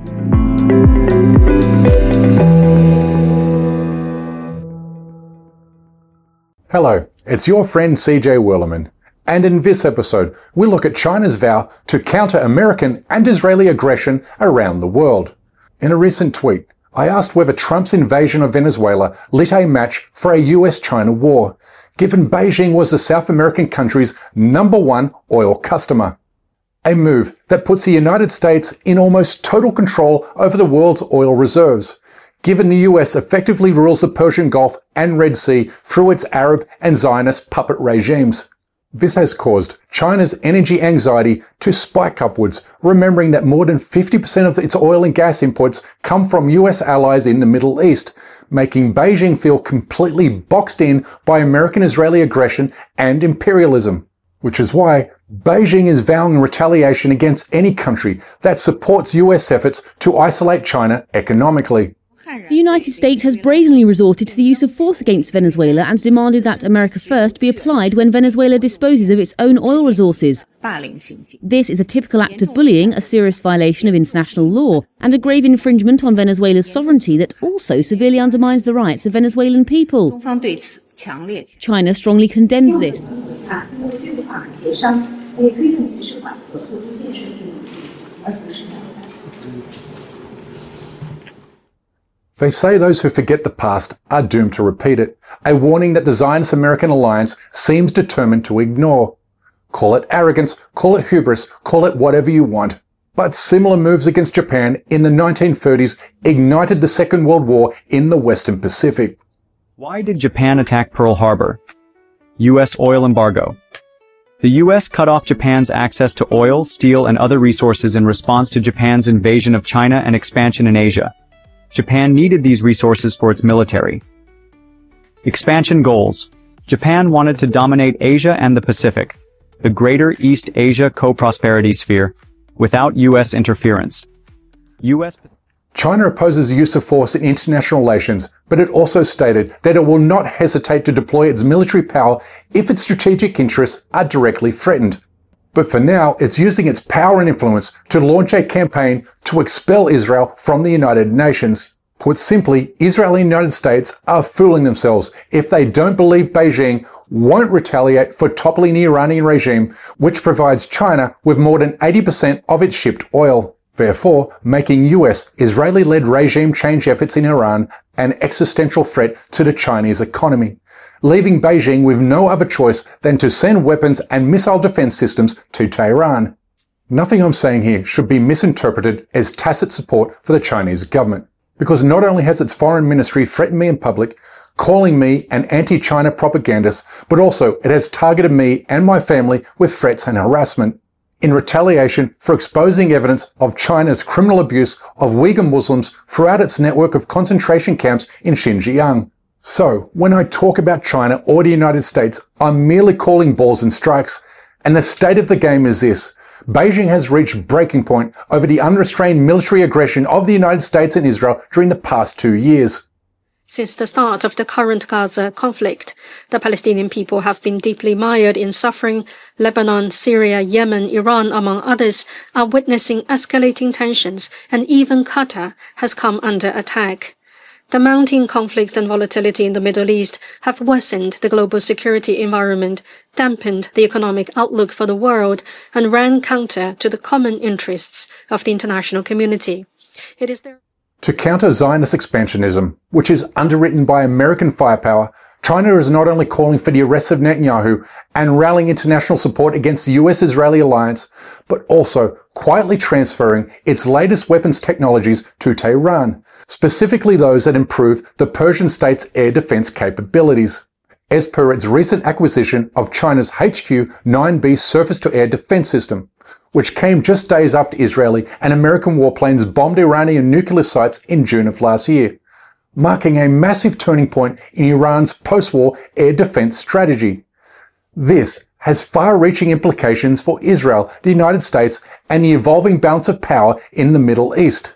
Hello, it's your friend C J Werleman, and in this episode, we look at China's vow to counter American and Israeli aggression around the world. In a recent tweet, I asked whether Trump's invasion of Venezuela lit a match for a U S China war, given Beijing was the South American country's number one oil customer. a move that puts the United States in almost total control over the world's oil reserves, given the U S effectively rules the Persian Gulf and Red Sea through its Arab and Zionist puppet regimes. This has caused China's energy anxiety to spike upwards, remembering that more than fifty percent of its oil and gas imports come from U S allies in the Middle East, making Beijing feel completely boxed in by American-Israeli aggression and imperialism. Which is why Beijing is vowing retaliation against any country that supports U S efforts to isolate China economically. The United States has brazenly resorted to the use of force against Venezuela and demanded that America First be applied when Venezuela disposes of its own oil resources. This is a typical act of bullying, a serious violation of international law, and a grave infringement on Venezuela's sovereignty that also severely undermines the rights of Venezuelan people. China strongly condemns this. They say those who forget the past are doomed to repeat it, a warning that the Zionist-American alliance seems determined to ignore. Call it arrogance, call it hubris, call it whatever you want. But similar moves against Japan in the nineteen thirties ignited the Second World War in the Western Pacific. Why did Japan attack Pearl Harbor? U S oil embargo. The U S cut off Japan's access to oil, steel, and other resources in response to Japan's invasion of China and expansion in Asia. Japan needed these resources for its military. Expansion goals. Japan wanted to dominate Asia and the Pacific, the Greater East Asia Co-Prosperity Sphere, without U S interference. U S China opposes the use of force in international relations, but it also stated that it will not hesitate to deploy its military power if its strategic interests are directly threatened. But for now, it's using its power and influence to launch a campaign to expel Israel from the United Nations. Put simply, Israel and the United States are fooling themselves if they don't believe Beijing won't retaliate for toppling the Iranian regime, which provides China with more than eighty percent of its shipped oil, therefore making U S Israeli-led regime change efforts in Iran an existential threat to the Chinese economy, leaving Beijing with no other choice than to send weapons and missile defense systems to Tehran. Nothing I'm saying here should be misinterpreted as tacit support for the Chinese government, because not only has its foreign ministry threatened me in public, calling me an anti-China propagandist, but also it has targeted me and my family with threats and harassment in retaliation for exposing evidence of China's criminal abuse of Uyghur Muslims throughout its network of concentration camps in Xinjiang. So, when I talk about China or the United States, I'm merely calling balls and strikes. And the state of the game is this. Beijing has reached breaking point over the unrestrained military aggression of the United States and Israel during the past two years. Since the start of the current Gaza conflict, the Palestinian people have been deeply mired in suffering. Lebanon, Syria, Yemen, Iran, among others, are witnessing escalating tensions, and even Qatar has come under attack. The mounting conflicts and volatility in the Middle East have worsened the global security environment, dampened the economic outlook for the world, and ran counter to the common interests of the international community. It is there To counter Zionist expansionism, which is underwritten by American firepower, China is not only calling for the arrest of Netanyahu and rallying international support against the U S-Israeli alliance, but also quietly transferring its latest weapons technologies to Tehran, specifically those that improve the Persian state's air defense capabilities, as per its recent acquisition of China's H Q nine B surface-to-air defense system, which came just days after Israeli and American warplanes bombed Iranian nuclear sites in June of last year, marking a massive turning point in Iran's post-war air defense strategy. This has far-reaching implications for Israel, the United States, and the evolving balance of power in the Middle East.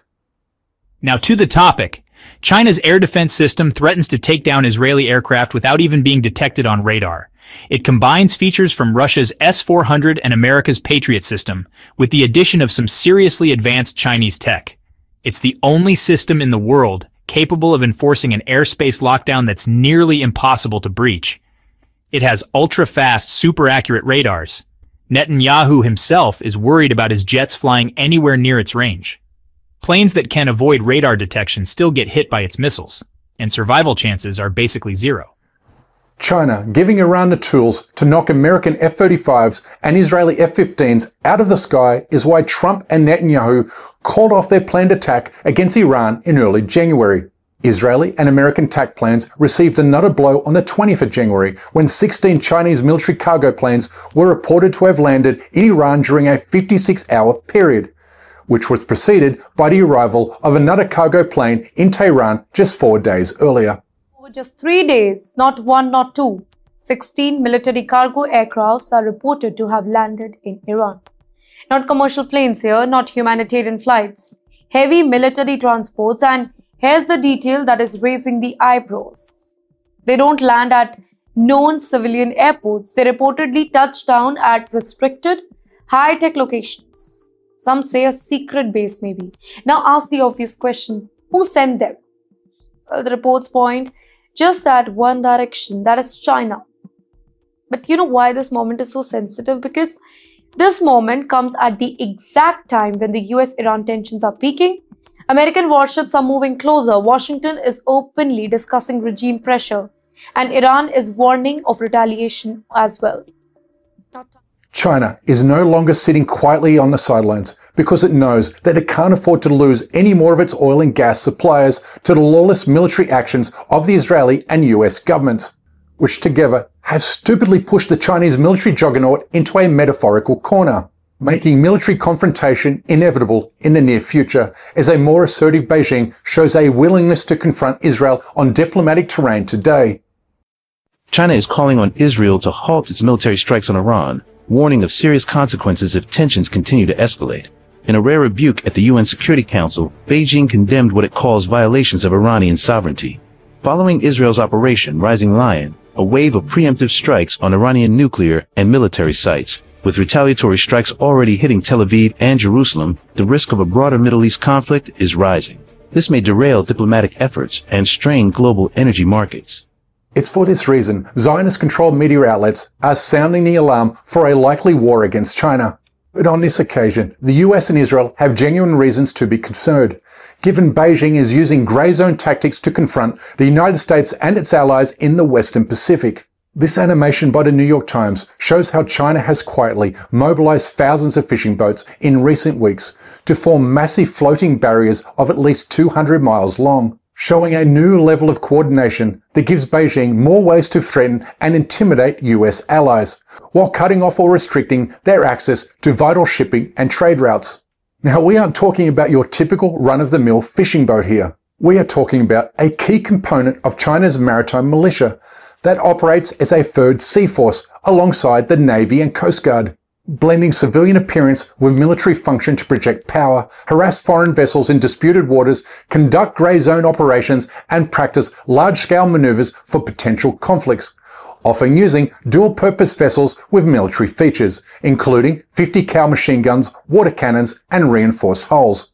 Now to the topic. China's air defense system threatens to take down Israeli aircraft without even being detected on radar. It combines features from Russia's S four hundred and America's Patriot system, with the addition of some seriously advanced Chinese tech. It's the only system in the world capable of enforcing an airspace lockdown that's nearly impossible to breach. It has ultra-fast, super-accurate radars. Netanyahu himself is worried about his jets flying anywhere near its range. Planes that can avoid radar detection still get hit by its missiles, and survival chances are basically zero. China giving Iran the tools to knock American F thirty-fives and Israeli F fifteens out of the sky is why Trump and Netanyahu called off their planned attack against Iran in early January. Israeli and American attack plans received another blow on the twentieth of January when sixteen Chinese military cargo planes were reported to have landed in Iran during a fifty-six hour period, which was preceded by the arrival of another cargo plane in Tehran just four days earlier. Over just three days, not one, not two, sixteen military cargo aircrafts are reported to have landed in Iran. Not commercial planes here, not humanitarian flights, heavy military transports, and here's the detail that is raising the eyebrows. They don't land at known civilian airports. They reportedly touch down at restricted, high-tech locations. Some say a secret base maybe. Now ask the obvious question, who sent them? Well, the reports point just at one direction, that is China. But you know why this moment is so sensitive? Because this moment comes at the exact time when the U S-Iran tensions are peaking. American warships are moving closer. Washington is openly discussing regime pressure. And Iran is warning of retaliation as well. China is no longer sitting quietly on the sidelines because it knows that it can't afford to lose any more of its oil and gas suppliers to the lawless military actions of the Israeli and U S governments, which together have stupidly pushed the Chinese military juggernaut into a metaphorical corner, making military confrontation inevitable in the near future as a more assertive Beijing shows a willingness to confront Israel on diplomatic terrain today. China is calling on Israel to halt its military strikes on Iran, warning of serious consequences if tensions continue to escalate. In a rare rebuke at the U N Security Council, Beijing condemned what it calls violations of Iranian sovereignty. Following Israel's Operation Rising Lion, a wave of preemptive strikes on Iranian nuclear and military sites, with retaliatory strikes already hitting Tel Aviv and Jerusalem, the risk of a broader Middle East conflict is rising. This may derail diplomatic efforts and strain global energy markets. It's for this reason Zionist-controlled media outlets are sounding the alarm for a likely war against China. But on this occasion, the U S and Israel have genuine reasons to be concerned, given Beijing is using grey zone tactics to confront the United States and its allies in the Western Pacific. This animation by the New York Times shows how China has quietly mobilized thousands of fishing boats in recent weeks to form massive floating barriers of at least two hundred miles long, showing a new level of coordination that gives Beijing more ways to threaten and intimidate U S allies, while cutting off or restricting their access to vital shipping and trade routes. Now, we aren't talking about your typical run-of-the-mill fishing boat here. We are talking about a key component of China's maritime militia that operates as a third sea force alongside the Navy and Coast Guard, blending civilian appearance with military function to project power, harass foreign vessels in disputed waters, conduct grey zone operations, and practice large-scale maneuvers for potential conflicts, often using dual-purpose vessels with military features, including fifty cal machine guns, water cannons, and reinforced hulls.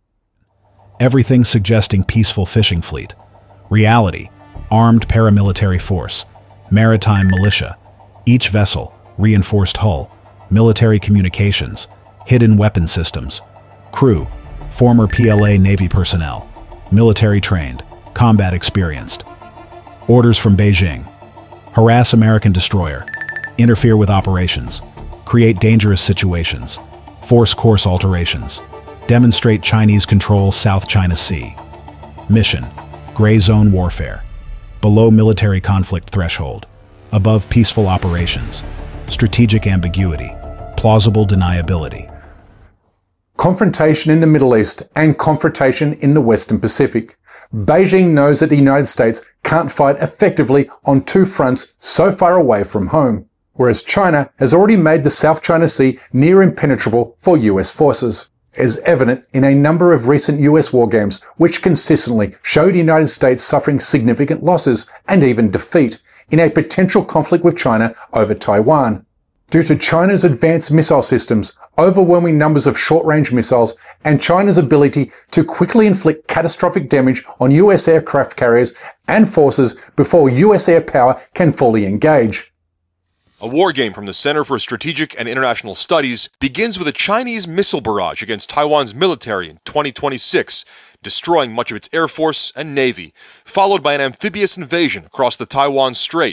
Everything suggesting peaceful fishing fleet. Reality, armed paramilitary force, maritime militia, each vessel, reinforced hull, military communications, hidden weapon systems, crew, former P L A Navy personnel, military trained, combat experienced. Orders from Beijing: harass American destroyer, interfere with operations, create dangerous situations, force course alterations, demonstrate Chinese control South China Sea. Mission: gray zone warfare, below military conflict threshold, above peaceful operations, strategic ambiguity, plausible deniability. Confrontation in the Middle East and confrontation in the Western Pacific. Beijing knows that the United States can't fight effectively on two fronts so far away from home, whereas China has already made the South China Sea near impenetrable for U S forces, as evident in a number of recent U S war games which consistently show the United States suffering significant losses and even defeat in a potential conflict with China over Taiwan, due to China's advanced missile systems, overwhelming numbers of short-range missiles, and China's ability to quickly inflict catastrophic damage on U S aircraft carriers and forces before U S air power can fully engage. A war game from the Center for Strategic and International Studies begins with a Chinese missile barrage against Taiwan's military in twenty twenty-six, destroying much of its air force and navy, followed by an amphibious invasion across the Taiwan Strait.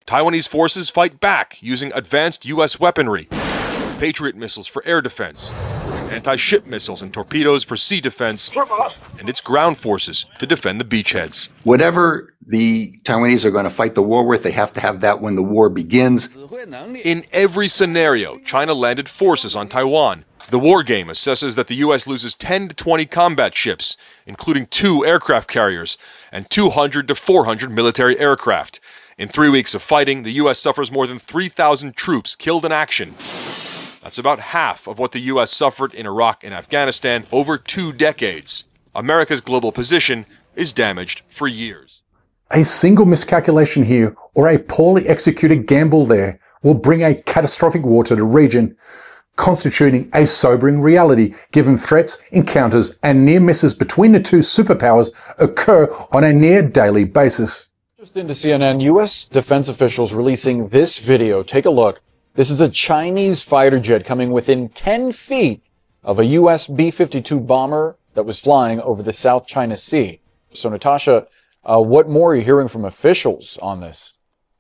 Taiwanese forces fight back using advanced U S weaponry, Patriot missiles for air defense, anti-ship missiles and torpedoes for sea defense, and its ground forces to defend the beachheads. Whatever the Taiwanese are going to fight the war with, they have to have that when the war begins. In every scenario, China landed forces on Taiwan. The war game assesses that the U S loses ten to twenty combat ships, including two aircraft carriers, and two hundred to four hundred military aircraft. In three weeks of fighting, the U S suffers more than three thousand troops killed in action. That's about half of what the U S suffered in Iraq and Afghanistan over two decades. America's global position is damaged for years. A single miscalculation here or a poorly executed gamble there will bring a catastrophic war to the region, constituting a sobering reality given threats, encounters, and near misses between the two superpowers occur on a near daily basis. Just into C N N, U S defense officials releasing this video. Take a look. This is a Chinese fighter jet coming within ten feet of a U S B fifty-two bomber that was flying over the South China Sea. So, Natasha, uh, what more are you hearing from officials on this?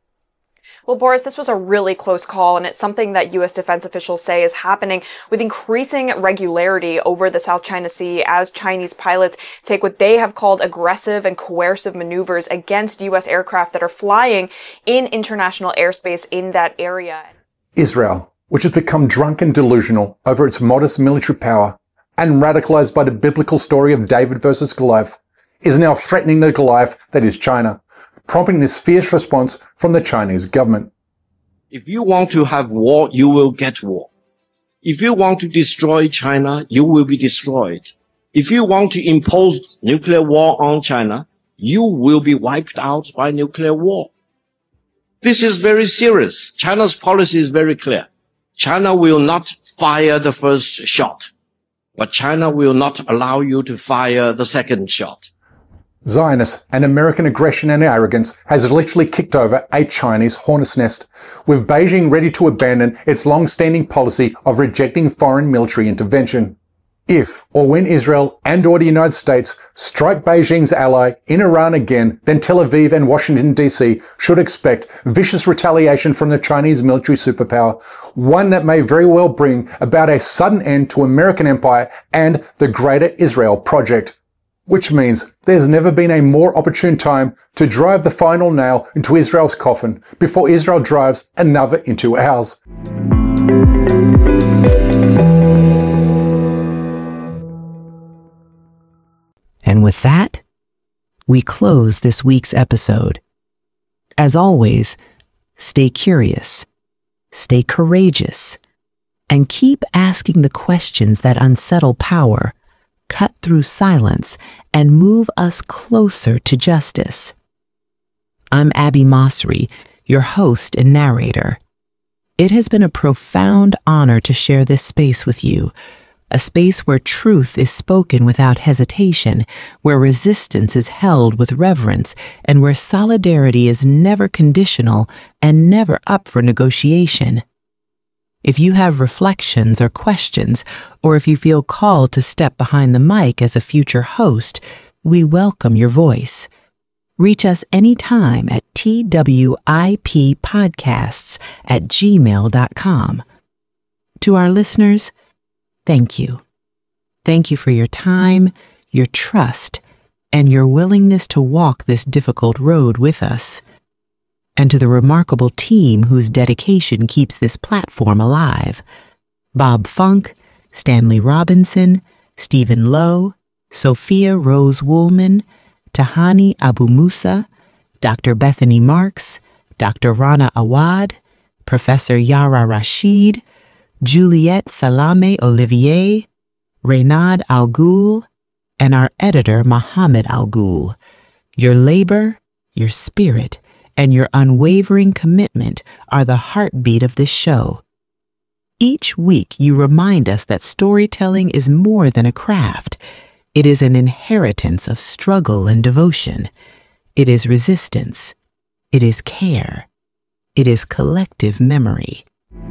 Well, Boris, this was a really close call, and it's something that U S defense officials say is happening with increasing regularity over the South China Sea as Chinese pilots take what they have called aggressive and coercive maneuvers against U S aircraft that are flying in international airspace in that area. Israel, which has become drunk and delusional over its modest military power and radicalized by the biblical story of David versus Goliath, is now threatening the Goliath that is China, prompting this fierce response from the Chinese government. If you want to have war, you will get war. If you want to destroy China, you will be destroyed. If you want to impose nuclear war on China, you will be wiped out by nuclear war. This is very serious. China's policy is very clear. China will not fire the first shot, but China will not allow you to fire the second shot. Zionist and American aggression and arrogance has literally kicked over a Chinese hornet's nest, with Beijing ready to abandon its long-standing policy of rejecting foreign military intervention. If or when Israel and or the United States strike Beijing's ally in Iran again, then Tel Aviv and Washington D C should expect vicious retaliation from the Chinese military superpower, one that may very well bring about a sudden end to American empire and the Greater Israel Project. Which means there's never been a more opportune time to drive the final nail into Israel's coffin before Israel drives another into ours. And with that, we close this week's episode. As always, stay curious, stay courageous, and keep asking the questions that unsettle power, cut through silence, and move us closer to justice. I'm Abby Mosseri, your host and narrator. It has been a profound honor to share this space with you, a space where truth is spoken without hesitation, where resistance is held with reverence, and where solidarity is never conditional and never up for negotiation. If you have reflections or questions, or if you feel called to step behind the mic as a future host, we welcome your voice. Reach us anytime at twipodcasts at gmail dot com. To our listeners, thank you. Thank you for your time, your trust, and your willingness to walk this difficult road with us. And to the remarkable team whose dedication keeps this platform alive: Bob Funk, Stanley Robinson, Stephen Lowe, Sophia Rose Woolman, Tahani Abu Musa, Doctor Bethany Marks, Doctor Rana Awad, Professor Yara Rashid, Juliette Salame Olivier, Reynad Al Ghul, and our editor Mohammed Al Ghul. Your labor, your spirit, and your unwavering commitment are the heartbeat of this show. Each week you remind us that storytelling is more than a craft. It is an inheritance of struggle and devotion. It is resistance. It is care. It is collective memory.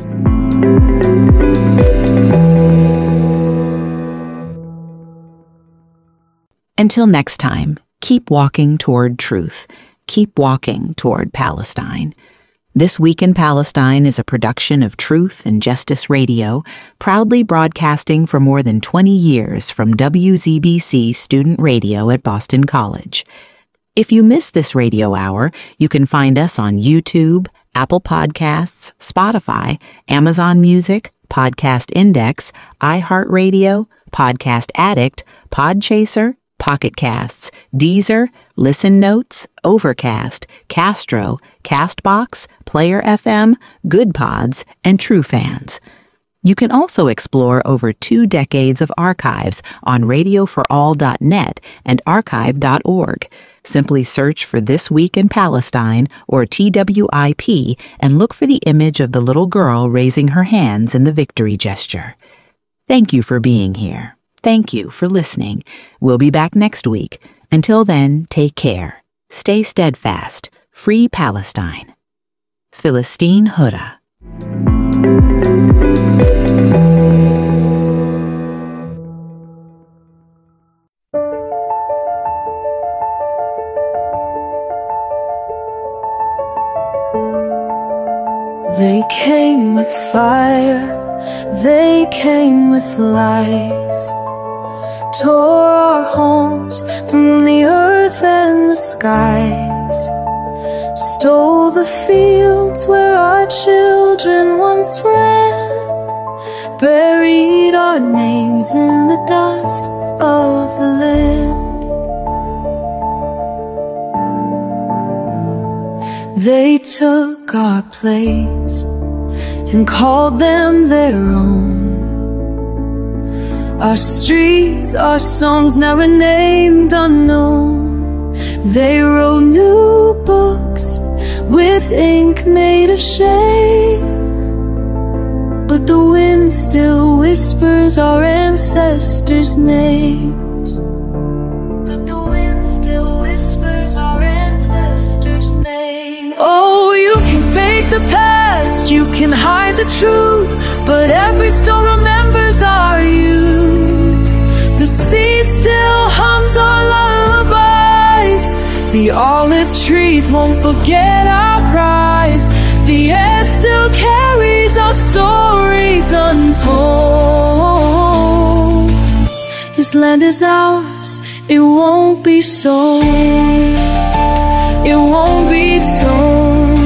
Until next time, keep walking toward truth. Keep walking toward Palestine. This Week in Palestine is a production of Truth and Justice Radio, proudly broadcasting for more than twenty years from W Z B C Student Radio at Boston College. If you miss this radio hour, you can find us on YouTube, Apple Podcasts, Spotify, Amazon Music, Podcast Index, iHeartRadio, Podcast Addict, Podchaser, Pocket Casts, Deezer, Listen Notes, Overcast, Castro, Castbox, Player F M, Good Pods, and True Fans. You can also explore over two decades of archives on radio for all dot net and archive dot org. Simply search for This Week in Palestine or T W I P and look for the image of the little girl raising her hands in the victory gesture. Thank you for being here. Thank you for listening. We'll be back next week. Until then, take care. Stay steadfast. Free Palestine. Philistine Huda. They came with fire, they came with lies, tore our homes from the earth and the skies, stole the fields where our children once ran, buried our names in the dust of the land. They took our plates and called them their own. Our streets, our songs, never named, unknown. They wrote new books with ink made of shame, but the wind still whispers our ancestors' names. But the wind still whispers our ancestors' names. Oh, you can fake the past, you can hide the truth, but every stone remembers our youth. The sea still hums our lullabies, the olive trees won't forget our cries, the air still carries our stories untold. This land is ours, it won't be sold, it won't be sold.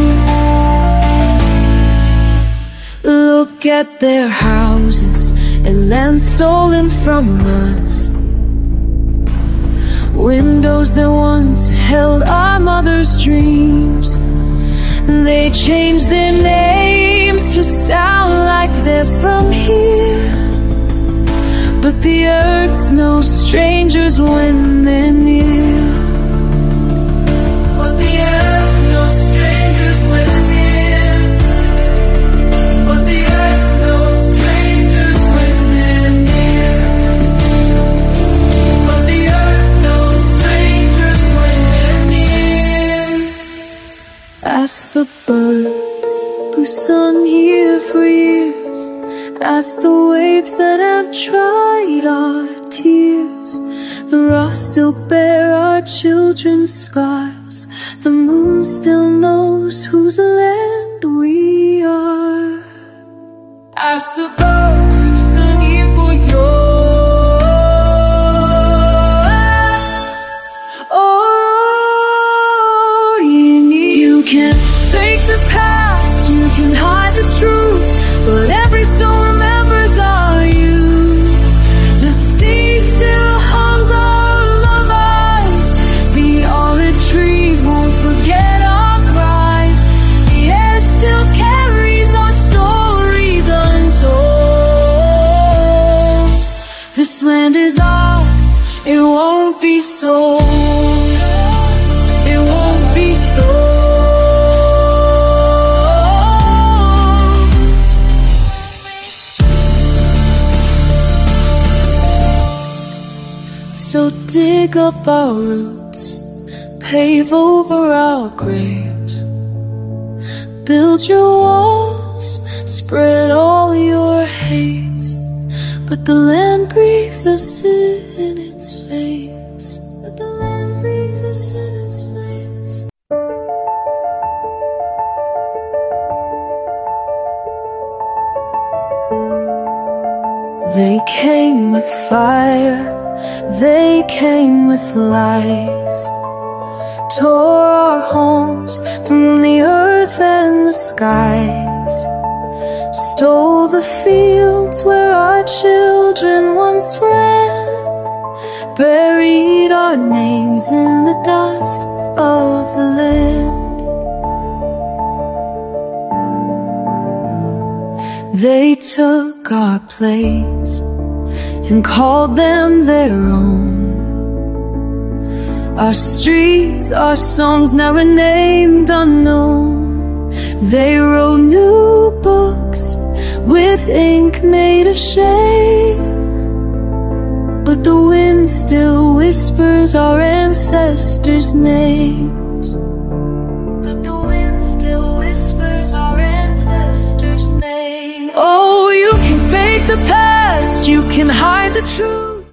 Look at their houses and land stolen from us, windows that once held our mother's dreams. They changed their names to sound like they're from here, but the earth knows strangers when they're near. But the earth knows strangers when they're near. But the earth knows strangers when they're near. But the earth knows strangers when they're near. Ask the birds who sung here for years, ask the waves that have dried our tears. The rocks still bear our children's scars, the moon still knows whose land we are. Ask the birds who sung here for yours. Oh, you need. You can fake the past, you can hide the truth, but every stone remembers our youth. The sea still hums our lullabies, the olive trees won't forget our cries, the air still carries our stories untold. This land is ours, it won't be sold, it won't be sold. So dig up our roots, pave over our graves, build your walls, spread all your hate, but the land breathes us in its veins. But the land breathes us in its veins. with lies, tore our homes from the earth and the skies, stole the fields where our children once ran, buried our names in the dust of the land. They took our plates and called them their own. Our streets, our songs, never named unknown. They wrote new books with ink made of shame, but the wind still whispers our ancestors' names. But the wind still whispers our ancestors' names. Oh, you can fake the past, you can hide the truth.